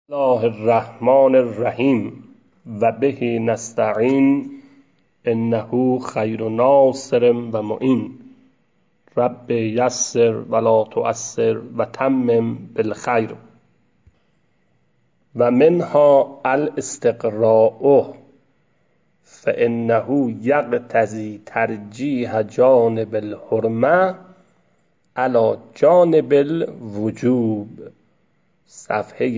الله الرحمن الرحیم و به نستعین انه خیر ناصر و معین. رب یسر ولا تعسر و تمم بالخیر. و منها الاستقراء فانه یقتضی ترجیح جانب الحرمه علی جانب الوجوب. صفحه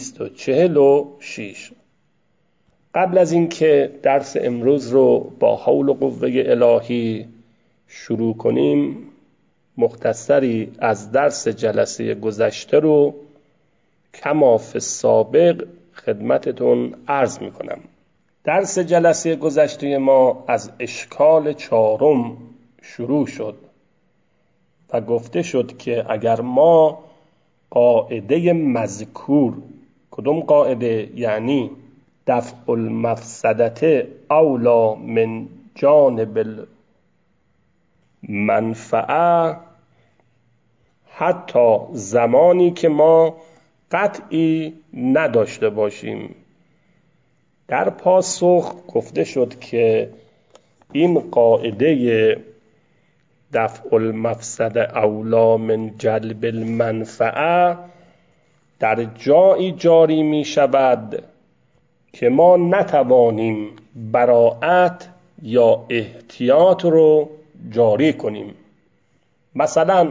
246. قبل از اینکه درس امروز رو با حول و قوه الهی شروع کنیم، مختصری از درس جلسه گذشته رو کما فی السابق خدمتتون عرض میکنم. درس جلسه گذشته ما از اشکال 4 شروع شد و گفته شد که اگر ما قاعده مذکور، کدوم قاعده؟ یعنی دفع المفسدة اولی من جانب المنفعه، حتی زمانی که ما قطعی نداشته باشیم. در پاسخ گفته شد که این قاعده دفع المفسده اولی من جلب المنفعه در جایی جاری می شود که ما نتوانیم براءت یا احتیاط رو جاری کنیم. مثلا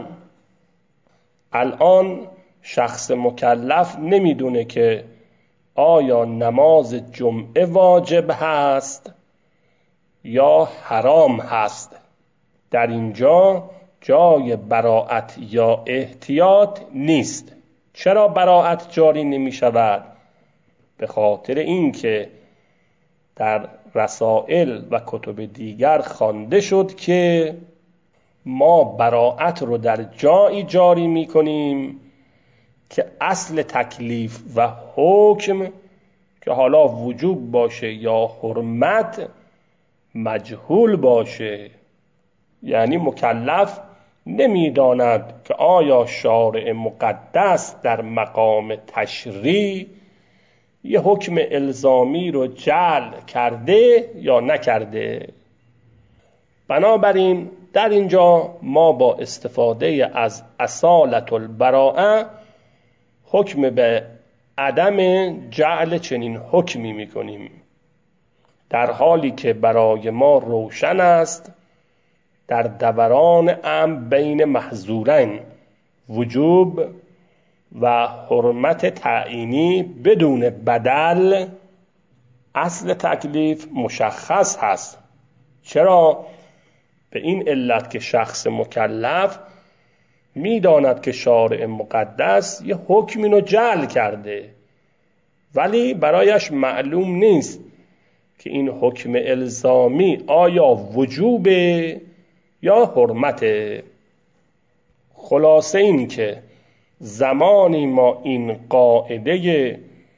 الان شخص مکلف نمیدونه که آیا نماز جمعه واجب هست یا حرام هست. در اینجا جای براءت یا احتیاط نیست. چرا براءت جاری نمی شود؟ به خاطر اینکه در رسائل و کتب دیگر خوانده شد که ما براءت رو در جایی جاری می کنیم که اصل تکلیف و حکم که حالا وجوب باشه یا حرمت مجهول باشه. یعنی مکلف نمیداند که آیا شارع مقدس در مقام تشریع یه حکم الزامی رو جعل کرده یا نکرده. بنابراین در اینجا ما با استفاده از اصالة البراءه حکم به عدم جعل چنین حکمی میکنیم، در حالی که برای ما روشن است در دوران امر بین محظورین وجوب و حرمت تعیینی بدون بدل اصل تکلیف مشخص هست. چرا؟ به این علت که شخص مکلف میداند که شارع مقدس یه حکمی رو جعل کرده، ولی برایش معلوم نیست که این حکم الزامی آیا وجوبه یا حرمت. خلاصه این که زمانی ما این قاعده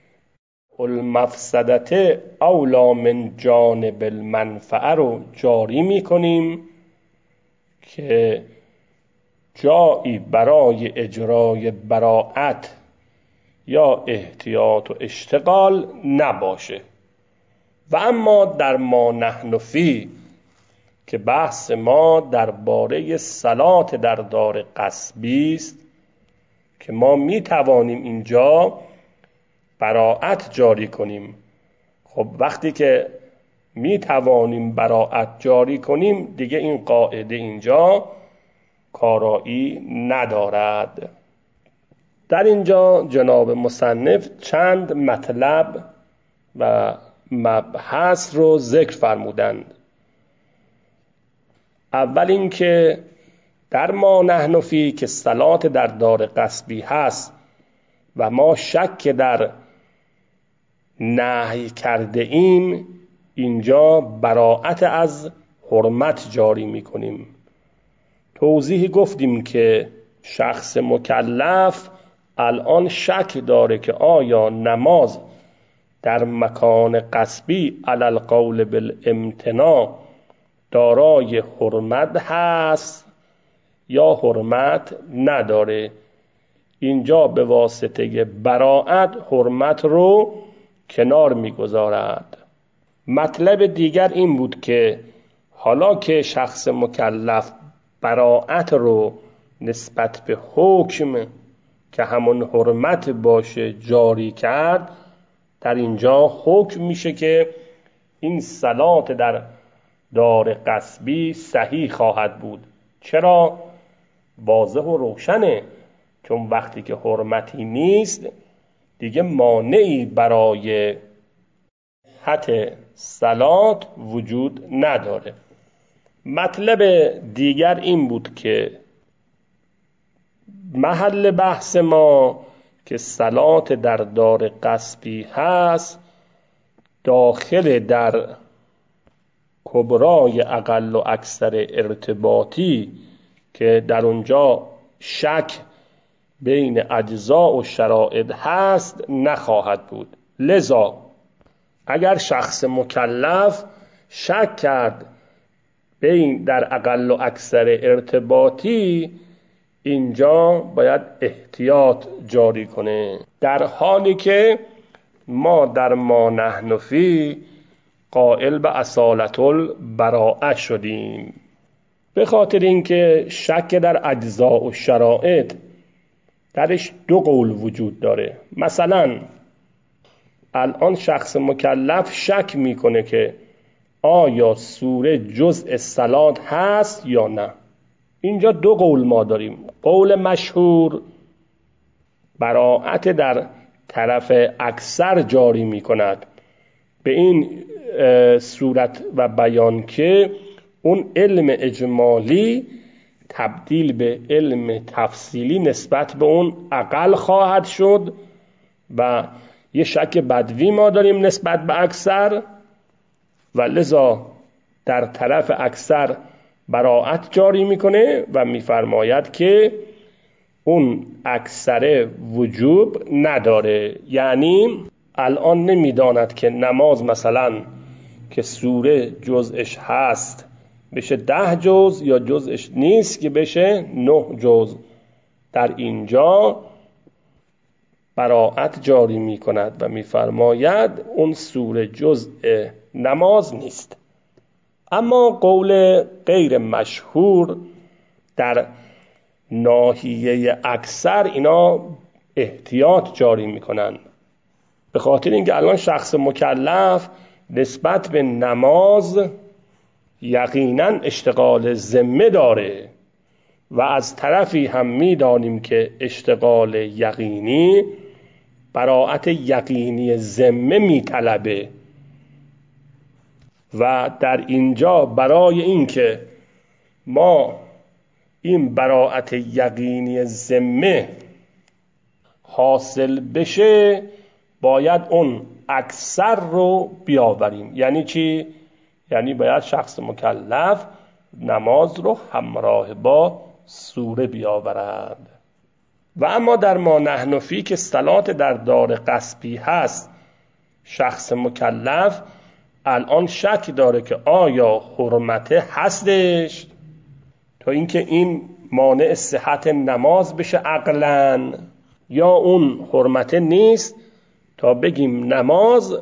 المفسدة اولی من جانب المنفعه رو جاری می کنیم که جایی برای اجرای براءت یا احتیاط و اشتغال نباشه. و اما در ما نحن فی که بحث ما درباره صلات در دار غصبی است که ما می توانیم اینجا براءت جاری کنیم. خب وقتی که می توانیم براءت جاری کنیم دیگه این قاعده اینجا کارایی ندارد. در اینجا جناب مصنف چند مطلب و مبحث رو ذکر فرمودند. اول اینکه در ما نحن فی که صلات در دار غصبی هست و ما شک در نهی کرده ایم، اینجا براءت از حرمت جاری می کنیم. توضیح گفتیم که شخص مکلف الان شک داره که آیا نماز در مکان غصبی علی القول بالامتناع دارای حرمت هست یا حرمت نداره. اینجا به واسطه براءت حرمت رو کنار میگذارد. مطلب دیگر این بود که حالا که شخص مکلف براءت رو نسبت به حکم که همون حرمت باشه جاری کرد، در اینجا حکم میشه که این صلات در دار غصبی صحیح خواهد بود. چرا؟ واضح و روشنه، چون وقتی که حرمتی نیست دیگه مانعی برای صحت صلات وجود نداره. مطلب دیگر این بود که محل بحث ما که صلات در دار غصبی هست داخل در کبرای اقل و اکثر ارتباطی که در اونجا شک بین اجزا و شرائط هست نخواهد بود. لذا اگر شخص مکلف شک کرد بین در اقل و اکثر ارتباطی، اینجا باید احتیاط جاری کنه، در حالی که ما در ما نحن فی قائل به اصالت البراءه شدیم، به خاطر اینکه شک در اجزا و شرائط درش دو قول وجود داره. مثلا الان شخص مکلف شک میکنه که آیا سوره جزء صلات هست یا نه. اینجا دو قول ما داریم. قول مشهور براءت در طرف اکثر جاری میکند، به این صورت و بیان که اون علم اجمالی تبدیل به علم تفصیلی نسبت به اون اقل خواهد شد و یه شک بدوی ما داریم نسبت به اکثر و لذا در طرف اکثر براءت جاری میکنه و میفرماید که اون اکثر وجوب نداره. یعنی الان نمیداند که نماز مثلا که سوره جزءش هست بشه 10 جز یا جزءش نیست که بشه 9 جز. در اینجا براءت جاری می کند و می فرماید اون سوره جزء نماز نیست. اما قول غیر مشهور در ناحیه اکثر اینا احتیاط جاری می کنند، به خاطر اینکه الان شخص مکلف نسبت به نماز یقینا اشتغال ذمه داره و از طرفی هم میدانیم که اشتغال یقینی براءت یقینی ذمه میطلبه و در اینجا برای اینکه ما این براءت یقینی ذمه حاصل بشه باید اون اکثر رو بیاوریم. یعنی چی؟ یعنی باید شخص مکلف نماز رو همراه با سوره بیاورد. و اما در ما نحن فی که صلات در دار غصبی هست، شخص مکلف الان شک داره که آیا حرمت هستش تا اینکه این مانع صحت نماز بشه عقلاً، یا اون حرمت نیست تا بگیم نماز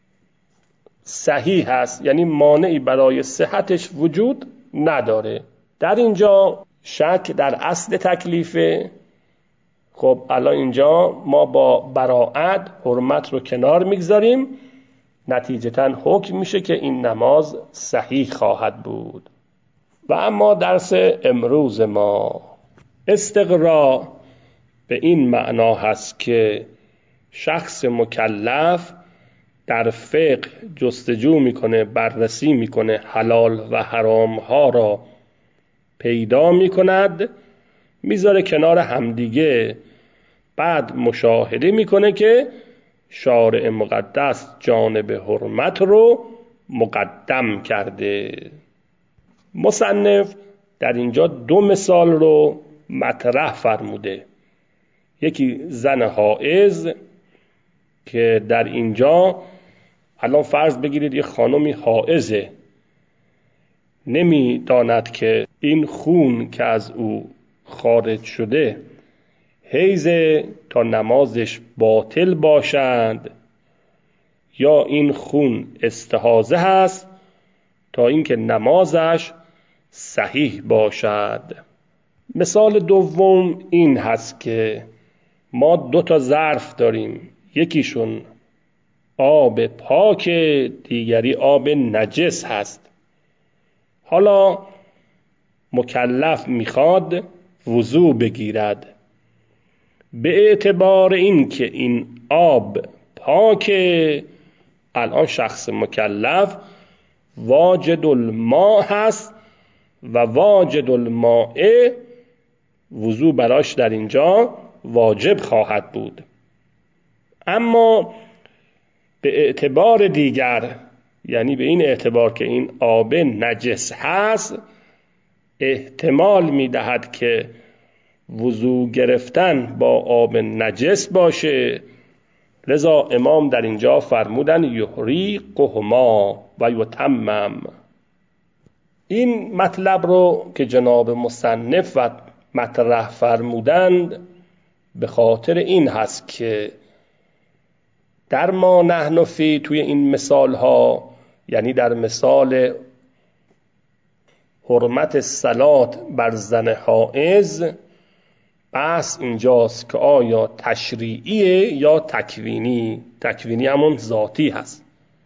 صحیح هست، یعنی مانعی برای صحتش وجود نداره. در اینجا شک در اصل تکلیفه. خب الان اینجا ما با براءت حرمت رو کنار میگذاریم، نتیجتاً حکم میشه که این نماز صحیح خواهد بود. و اما درس امروز ما استقراء به این معنا هست که شخص مکلف در فقه جستجو میکنه، بررسی میکنه، حلال و حرام ها را پیدا میکند، میذاره کنار همدیگه، بعد مشاهده میکنه که شارع مقدس جانب حرمت رو مقدم کرده. مصنف در اینجا 2 مثال رو مطرح فرموده. یکی زن حائض که در اینجا الان فرض بگیرید یه خانمی حائضه، نمیداند که این خون که از او خارج شده حیض تا نمازش باطل باشد، یا این خون استحاضه هست تا اینکه نمازش صحیح باشد. مثال دوم این هست که ما 2 ظرف داریم، یکیشون آب پاک، دیگری آب نجس هست. حالا مکلف میخواد وضو بگیرد. به اعتبار این که این آب پاک، الان شخص مکلف واجد الماء هست و واجد الماء وضو براش در اینجا واجب خواهد بود. اما به اعتبار دیگر، یعنی به این اعتبار که این آب نجس هست، احتمال میدهد که وضو گرفتن با آب نجس باشه. لذا امام در اینجا فرمودن یحریقهما و یتمم. این مطلب رو که جناب مصنف و مطرح فرمودند به خاطر این هست که در ما نحن فی توی این مثال ها، یعنی در مثال حرمت صلات بر زن حائض، بحث اینجاست که آیا تشریعیه یا تکوینی. تکوینی همون ذاتی هست.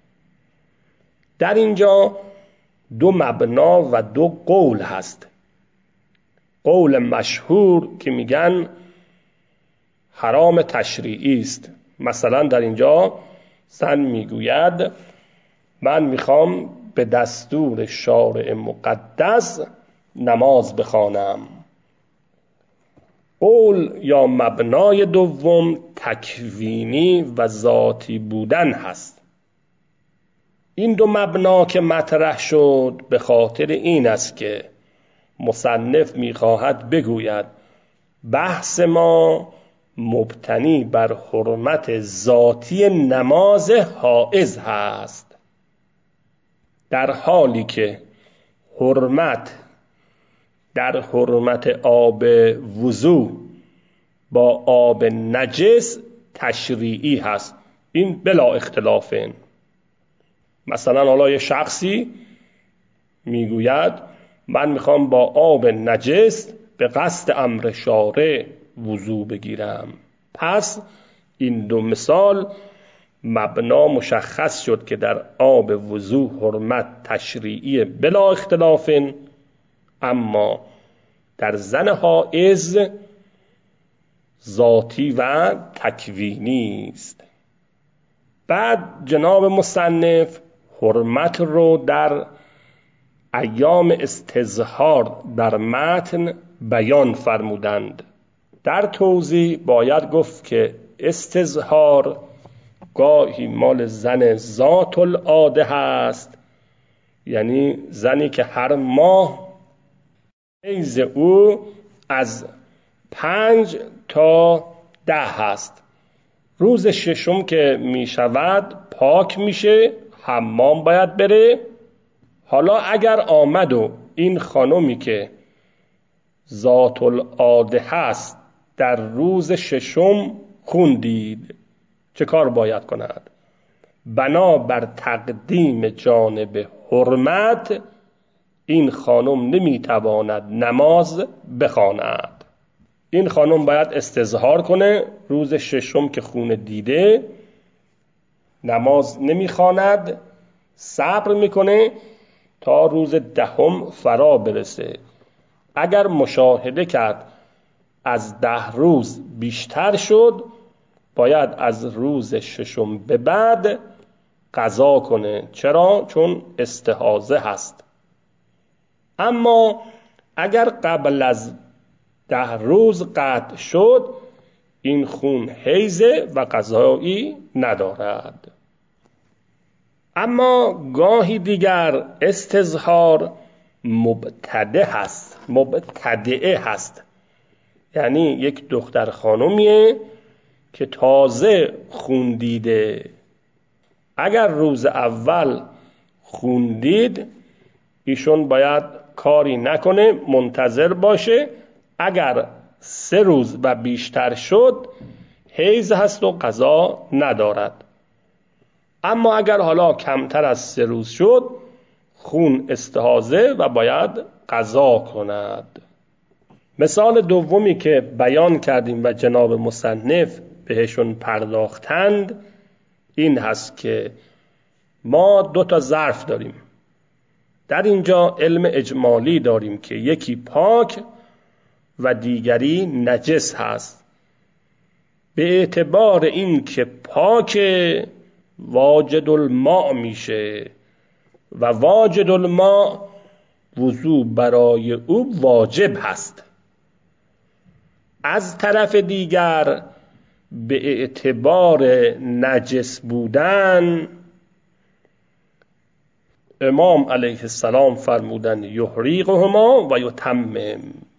در اینجا 2 مبنا و 2 قول هست. قول مشهور که میگن حرام تشریعی است. مثلا در اینجا زن میگوید من میخوام به دستور شارع مقدس نماز بخوانم. قول یا مبنای دوم تکوینی و ذاتی بودن هست. این 2 مبنا که مطرح شد به خاطر این است که مصنف میخواهد بگوید بحث ما مبتنی بر حرمت ذاتی نماز حائض هست، در حالی که حرمت در حرمت آب وضو با آب نجس تشریعی هست. این بلا اختلافه. مثلا حالا یه شخصی میگوید من میخوام با آب نجس به قصد امر شارع وضو بگیرم. پس این 2 مثال مبنا مشخص شد که در آب وضو حرمت تشریعی بلا اختلافن، اما در زن حائض ذاتی و تکوینی است. بعد جناب مصنف حرمت رو در ایام استظهار در متن بیان فرمودند. در توضیح باید گفت که استظهار گاهی مال زن ذات العاده هست، یعنی زنی که هر ماه حیض او از 5 تا 10 هست. روز 6 که می شود پاک میشه، حمام باید بره. حالا اگر آمد و این خانمی که ذات العاده هست در روز 6 خون دید، چه کار باید کند؟ بنا بر تقدیم جانب حرمت این خانم نمیتواند نماز بخواند. این خانم باید استظهار کنه. روز 6 که خون دیده نماز نمیخواند، صبر میکنه تا روز 10 فرا برسه. اگر مشاهده کرد از 10 روز بیشتر شد، باید از روز 6 به بعد قضا کنه. چرا؟ چون استحاضه هست. اما اگر قبل از 10 روز قطع شد، این خون حیضه و قضایی ندارد. اما گاهی دیگر استظهار مبتدعه هست، یعنی یک دختر خانومیه که تازه خون دیده. اگر روز اول خون دید، ایشون باید کاری نکنه، منتظر باشه. اگر 3 روز و بیشتر شد حیض هست و قضا ندارد. اما اگر حالا کمتر از 3 روز شد خون استحاضه و باید قضا کند. مثال دومی که بیان کردیم و جناب مصنف بهشون پرداختند این هست که ما 2 تا ظرف داریم. در اینجا علم اجمالی داریم که یکی پاک و دیگری نجس هست. به اعتبار این که پاک واجد الماء میشه و واجد الماء وضو برای او واجب هست. از طرف دیگر به اعتبار نجس بودن امام علیه السلام فرمودن یحریقهما و یتمم.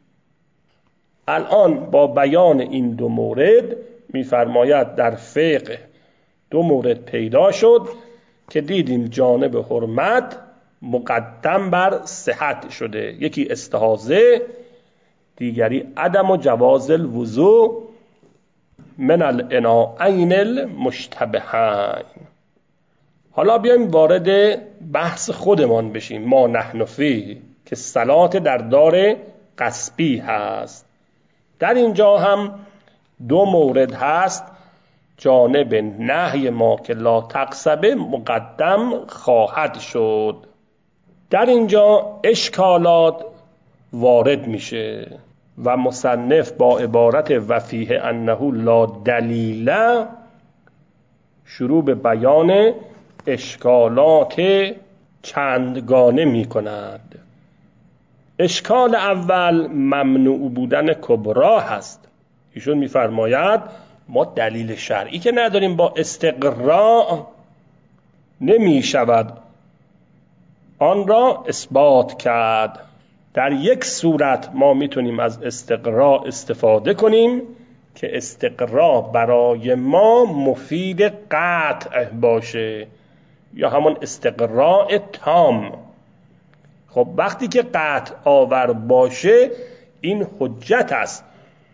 الان با بیان این 2 مورد میفرماید در فقه 2 مورد پیدا شد که دیدیم جانب حرمت مقدم بر صحت شده، یکی استحاضه، دیگری عدم و جواز الوضوء من الاناءین المشتبهین. حالا بیایم وارد بحث خودمان بشیم. ما نحن فیه که صلات در دار غصبی هست. در اینجا هم 2 مورد هست. جانب نهی ما که لا تقصبه مقدم خواهد شد. در اینجا اشکالات وارد میشه و مصنف با عبارت وفیه انه لا دلیل شروع به بیان اشکالات چندگانه می کند. اشکال اول ممنوع بودن کبرا هست. ایشون میفرماید ما دلیل شرعی که نداریم، با استقراء نمی شود آن را اثبات کرد. در یک صورت ما میتونیم از استقراء استفاده کنیم که استقراء برای ما مفید قطع باشه یا همون استقراء تام. خب وقتی که قطع آور باشه این حجت است.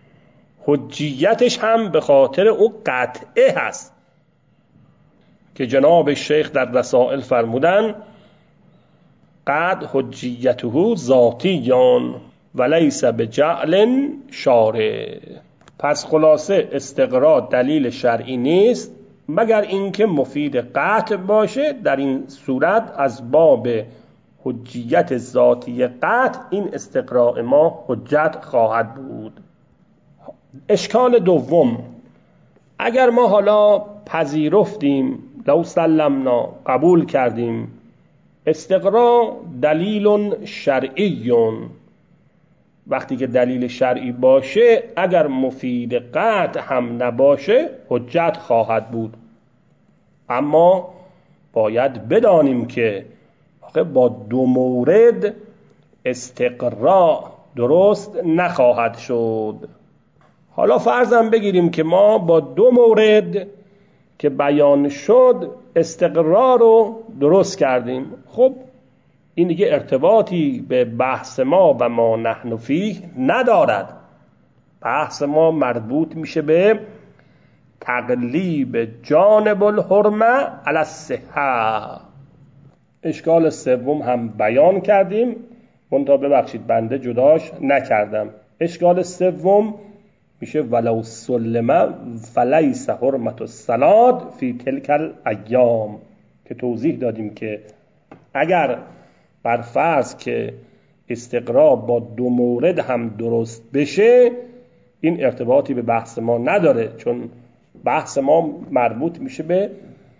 حجیتش هم به خاطر او قطعه هست که جناب شیخ در رسائل فرمودن قد حجیته ذاتیان و لیس بجعل شارع. پس خلاصه استقراء دلیل شرعی نیست مگر اینکه مفید قطع باشه. در این صورت از باب حجیت ذاتی قطع این استقراء ما حجت خواهد بود. اشکال دوم، اگر ما حالا پذیرفتیم لو سلمنا قبول کردیم استقراء دلیل شرعی، وقتی که دلیل شرعی باشه اگر مفید قطع هم نباشه حجت خواهد بود. اما باید بدانیم که با 2 مورد استقراء درست نخواهد شد. حالا فرضاً بگیریم که ما با 2 مورد که بیان شد استقراء رو درست کردیم. خب این دیگه ارتباطی به بحث ما و ما نحن فیه ندارد. بحث ما مربوط میشه به تقلیب جانب الحرمه علی الصحه. اشکال سوم هم بیان کردیم، منتها ببخشید بنده جداش نکردم. اشکال سوم میشه ولو سلم فلیس حرمت الصلاة فی تلک الایام، که توضیح دادیم که اگر بر فرض که استقراء با 2 مورد هم درست بشه این ارتباطی به بحث ما نداره، چون بحث ما مربوط میشه به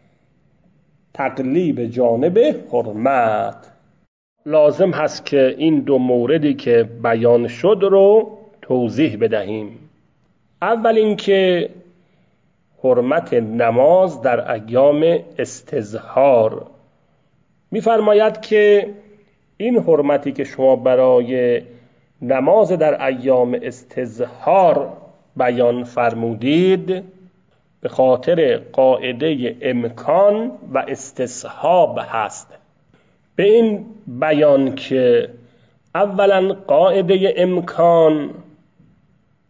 تقلیب جانب حرمت. لازم هست که این 2 موردی که بیان شد رو توضیح بدهیم. اول اینکه حرمت نماز در ایام استظهار. می‌فرماید که این حرمتی که شما برای نماز در ایام استظهار بیان فرمودید به خاطر قاعده امکان و استصحاب هست. به این بیان که اولا قاعده امکان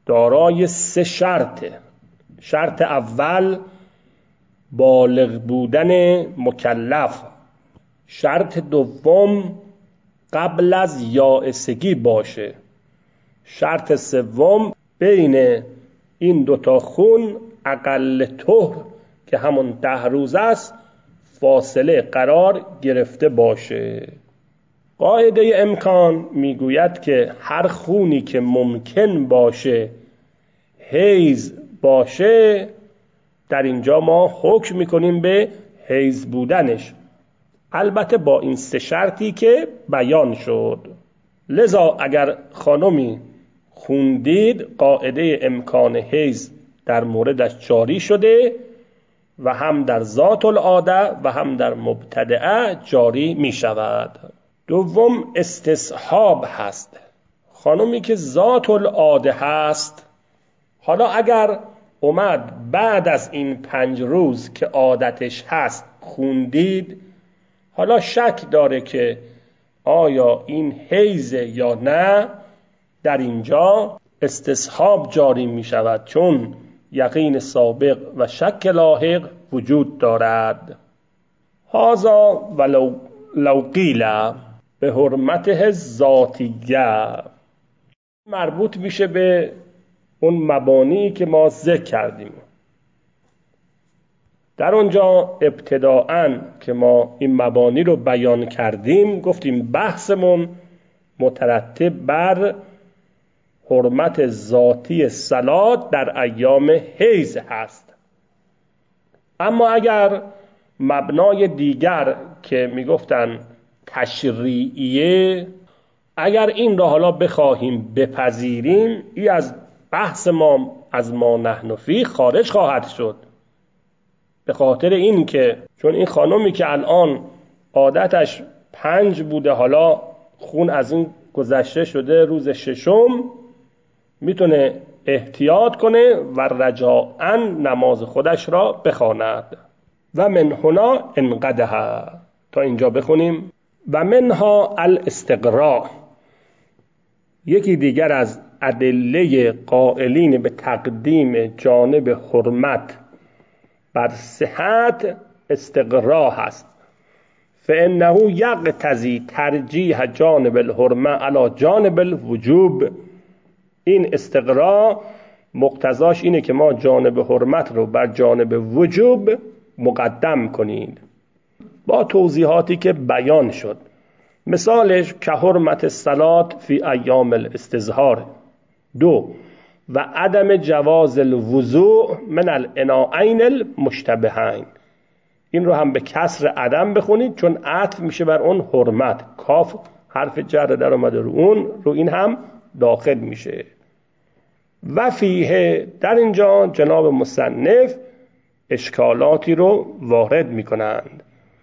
دارای 3 شرطه. شرط اول بالغ بودن مکلف. شرط دوم قبل از یائسگی باشه. شرط سوم بین این 2 خون اقل طهر که همون 10 روز است فاصله قرار گرفته باشه. قاعده امکان میگوید که هر خونی که ممکن باشه حیض باشه، در اینجا ما حکم میکنیم به حیض بودنش، البته با این 3 شرطی که بیان شد. لذا اگر خانمی خوندید قاعده امکان حیض در موردش جاری شده و هم در ذات العاده و هم در مبتدعه جاری می شود. دوم استصحاب هست. خانمی که ذات العاده هست، حالا اگر اومد بعد از این 5 روز که عادتش هست خوندید، حالا شک داره که آیا این حیضه یا نه، در اینجا استصحاب جاری می شود، چون یقین سابق و شک لاحق وجود دارد. هذا ولو قیل به حرمته ذاتیه، مربوط میشه به اون مبانی که ما ذکر کردیم. در اونجا ابتداءً که ما این مبانی رو بیان کردیم گفتیم بحثمون مترتب بر حرمت ذاتی صلات در ایام حیض هست. اما اگر مبنای دیگر که میگفتن تشریعیه، اگر این را حالا بخواهیم بپذیریم، این از بحث ما از ما نحن فیه خارج خواهد شد. به خاطر این که چون این خانمی که الان عادتش 5 بوده، حالا خون از این گذشته شده روز 6م، میتونه احتیاط کنه و رجاءً نماز خودش را بخواند. و من هنا انقدها، تا اینجا بخونیم. و منها الاستقراء، یکی دیگر از ادله قائلین به تقدیم جانب حرمت بر صحت استقراء هست. فانه یقتضی ترجیح جانب الحرمه علی جانب الوجوب. این استقراء مقتضاش اینه که ما جانب حرمت رو بر جانب وجوب مقدم کنید، با توضیحاتی که بیان شد. مثالش که حرمت الصلاة فی ایام الاستظهار. 2 و عدم جواز الوضوء من الاناءین المشتبهین. این رو هم به کسر عدم بخونید چون عطف میشه بر اون حرمت. کاف حرف جر در اومده رو اون، رو این هم داخل میشه. و فیه، در اینجا جناب مصنف اشکالاتی رو وارد میکنند.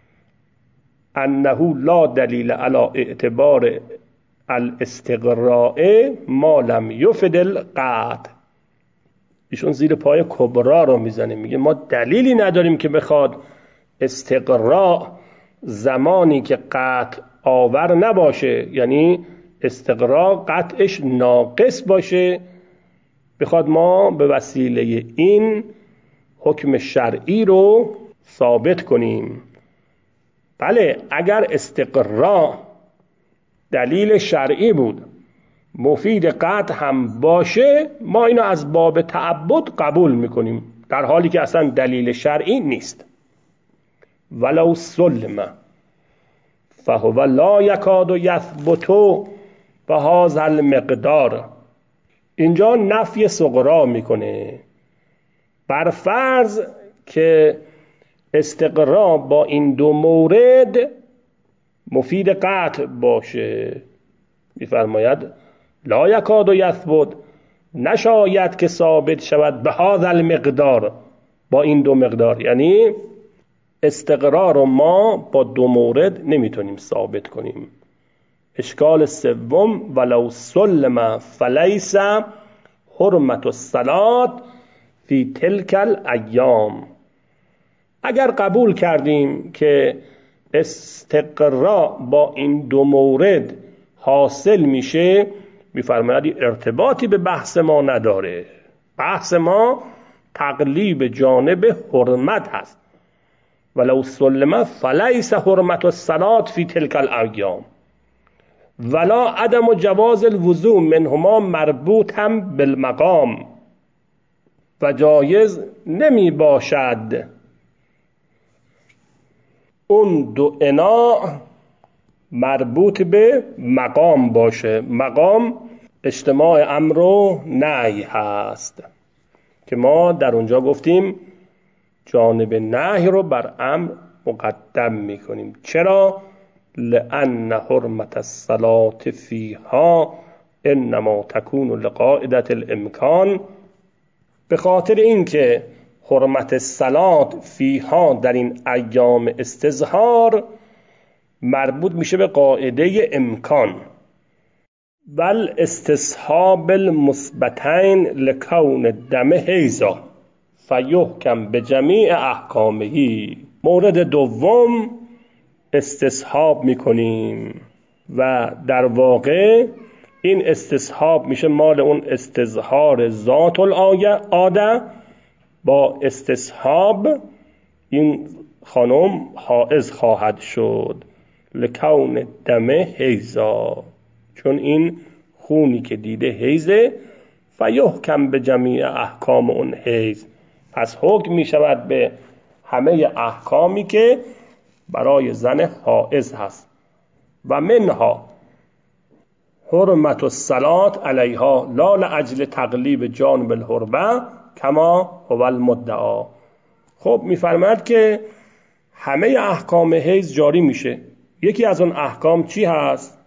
انه لا دلیل علی اعتبار الاستقراء ما لم یفد القطع. ایشون زیر پای کبرا رو میزنه، میگه ما دلیلی نداریم که بخواد استقراء زمانی که قطع آور نباشه، یعنی استقراء قطعش ناقص باشه، بخواد ما به وسیله این حکم شرعی رو ثابت کنیم. بله، اگر استقراء دلیل شرعی بود مفید قطع هم باشه، ما اینو از باب تعبد قبول میکنیم، در حالی که اصلا دلیل شرعی نیست. ولو سلم فهو لا یکاد یثبت بهذا المقدار. اینجا نفی صغرا میکنه. بر فرض که استقراء با این 2 مورد مفید قطع باشه، میفرماید لا یکاد یثبت، نشاید که ثابت شود به هذا المقدار، با این 2 مقدار. یعنی استقراء رو ما با 2 مورد نمیتونیم ثابت کنیم. اشکال سوم ولو سلم فلیس حرمت الصلاة فی تلک الایام. اگر قبول کردیم که استقراء با این 2 مورد حاصل میشه، میفرماید ارتباطی به بحث ما نداره. بحث ما تقلیب جانب حرمت هست. ولو سلم فلیس حرمت الصلاة فی تلک الایام ولا عدم جواز الوضوء منهما مربوط هم بالمقام، و جایز نمی باشد اون دو انا مربوط به مقام باشه. مقام اجتماع امر و نهی هست که ما در اونجا گفتیم جانب نهی رو بر امر مقدم میکنیم. چرا؟ لأن حرمت الصلاة فیها انما تکون لقاعدة الامکان، به خاطر اینکه حرمت صلات فیها در این ایام استظهار مربوط میشه به قاعده امکان. بل استصحاب المثبتین لکون دم حیضا فیحکم به جمیع احکامه. مورد دوم استصحاب میکنیم و در واقع این استصحاب میشه مال اون استظهار ذات العاده. با استصحاب این خانم حائض خواهد شد لکون دم حیضا، چون این خونی که دیده حیضه. فیحکم به جمیع احکام اون حیض، پس حکم می شود به همه احکامی که برای زن حائض هست. و منها حرمت الصلاة علیها لا لاجل تقلیب جانب الحرمه کما هو المدعا. خب میفرماید که همه احکام حیض جاری میشه. یکی از اون احکام چی هست؟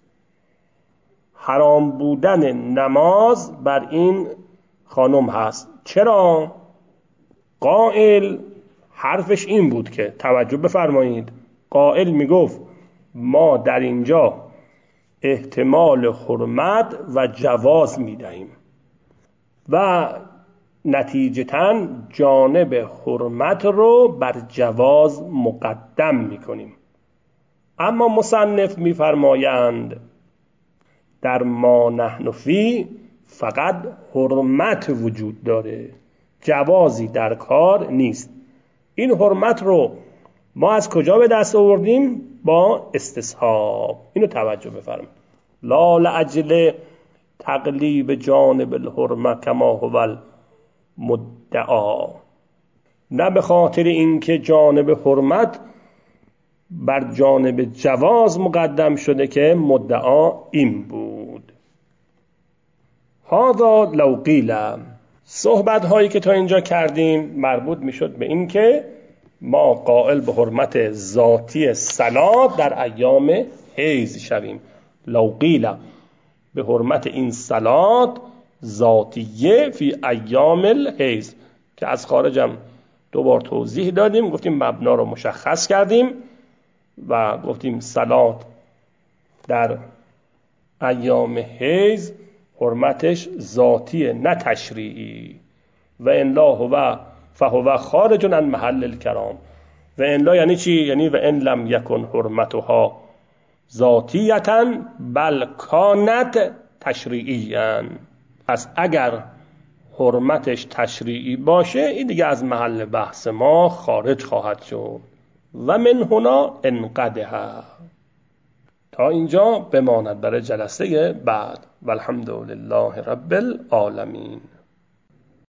حرام بودن نماز بر این خانم هست. چرا؟ قائل حرفش این بود که توجه بفرمایید، قائل میگفت ما در اینجا احتمال حرمت و جواز میدهیم و نتیجتاً جانب حرمت رو بر جواز مقدم میکنیم. اما مصنف میفرمایند در ما نحن فی فقط حرمت وجود داره، جوازی در کار نیست. این حرمت رو ما از کجا به دست آوردیم؟ با استصحاب. اینو توجه بفرمایید. لا لاجل تقلیب جانب الحرمه کما هو المدعا، نه به خاطر اینکه جانب حرمت بر جانب جواز مقدم شده که مدعا این بود. هذا لو قیل، صحبت هایی که تا اینجا کردیم مربوط میشد به این که ما قائل به حرمت ذاتی صلات در ایام حیض شویم. لو قیل به حرمت این صلات ذاتیه فی ایام الحیض، که از خارجم دوبار توضیح دادیم، گفتیم مبنا رو مشخص کردیم و گفتیم صلات در ایام حیض حرمتش ذاتیه نه تشریعی. و ان لا هو فهو خارج عن محل الکرام. و ان لا یعنی چی؟ یعنی و ان لم یکن حرمتها ذاتیتا بل کانت تشریعیا. پس اگر حرمتش تشریعی باشه این دیگه از محل بحث ما خارج خواهد شد. و من هنا انقدح. تا اینجا بماند برای جلسه بعد. والحمد لله رب العالمین.